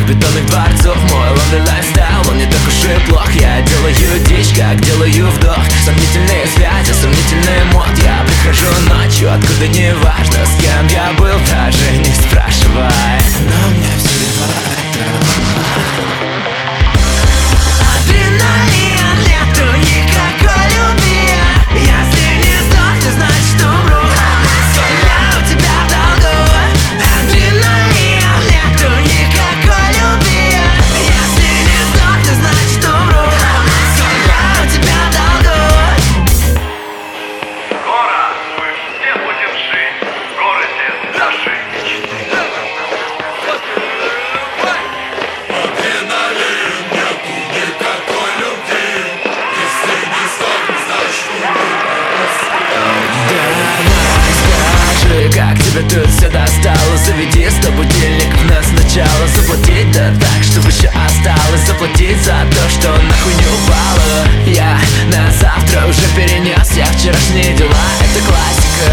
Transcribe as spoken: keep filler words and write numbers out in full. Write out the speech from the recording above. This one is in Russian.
стенах бетонных дворцов. Мой ловный лайфстайл, он не так уж и плох. Я делаю дичь, как делаю вдох. Сомнительные связи, сомнительный мод. Я прихожу ночью, откуда не важно, с кем я был, даже не спрашивай. Но мне всего этого. Адреналин, нету никакой любви. Если не сдохну, значит умру. Я у тебя в долгу. Адреналин, нету никакой любви. Если не сдохну, значит умру. Я у тебя в долгу. Скоро мы все будем жить в городе нашей мечты. Как тебя тут все достало? Заведи сто будильников на сначала. Заплатить да так, чтобы еще осталось. Заплатить за то, что нахуй не упало. Я на завтра уже перенес. Я вчерашние дела, это классика.